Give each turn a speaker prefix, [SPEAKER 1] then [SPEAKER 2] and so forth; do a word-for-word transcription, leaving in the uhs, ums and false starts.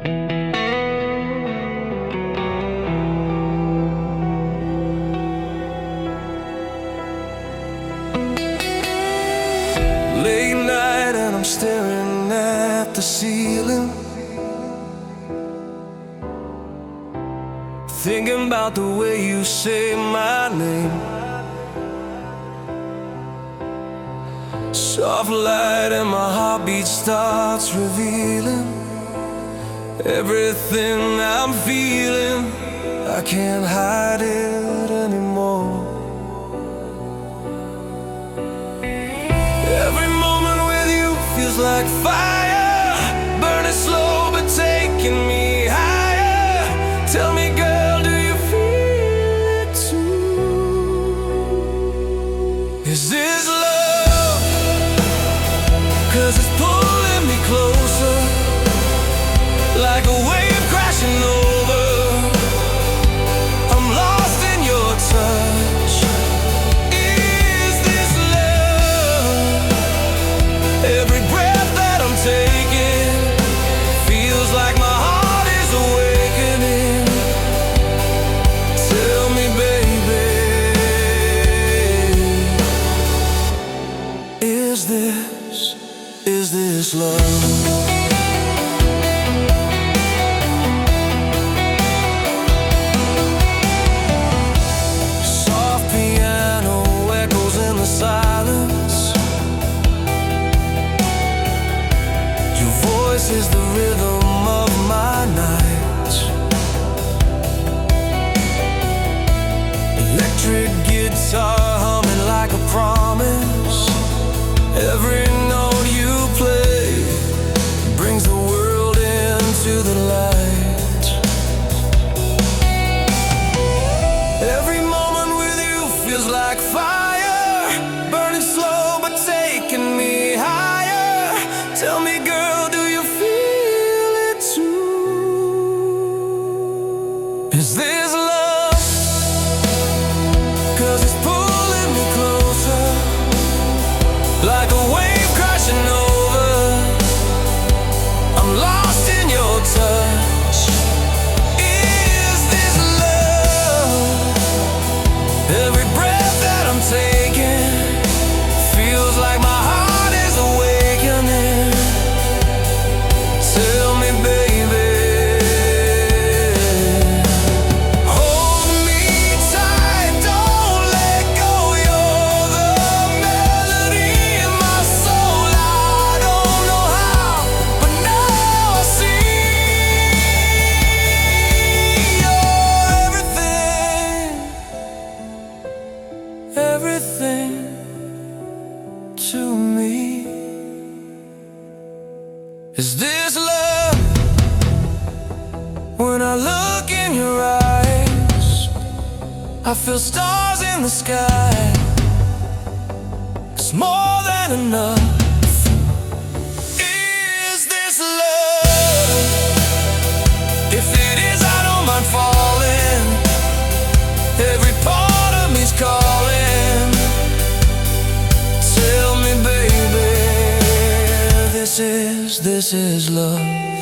[SPEAKER 1] Late night and I'm staring at the ceiling, thinking about the way you say my name. Soft light and my heartbeat starts revealing everything I'm feeling. I can't hide it anymore. Every moment with you feels like fire, burning slow but taking me higher. Tell me, girl, do you feel it too? Is this love? 'Cause it's pulling me closer, like a wave crashing over. I'm lost in your touch. Is this love? Every breath that I'm taking feels like my heart is awakening. Tell me, baby, is this, is this love? This is the rhythm of my night. Electric guitar humming like a promise. Every note you play brings the world into the light. Every moment with you feels like fire, burning slow but taking me higher. Tell me, girl, do you feel it too? Is this love? 'Cause it's pulling me closer, like a wave crashing over. I'm lost in your touch. Is this love? Every breath that I'm taking feels like my heart is awakening. Tell me, baby, hold me tight, don't let go. You're the melody in my soul. I don't know how, but now I see you're everything, everything to me. Is this love? When I look in your eyes, I feel stars in the sky. It's more than enough. Is this love? If it is, I don't mind falling. Every part of me's calling. Tell me, baby, this is, this is love.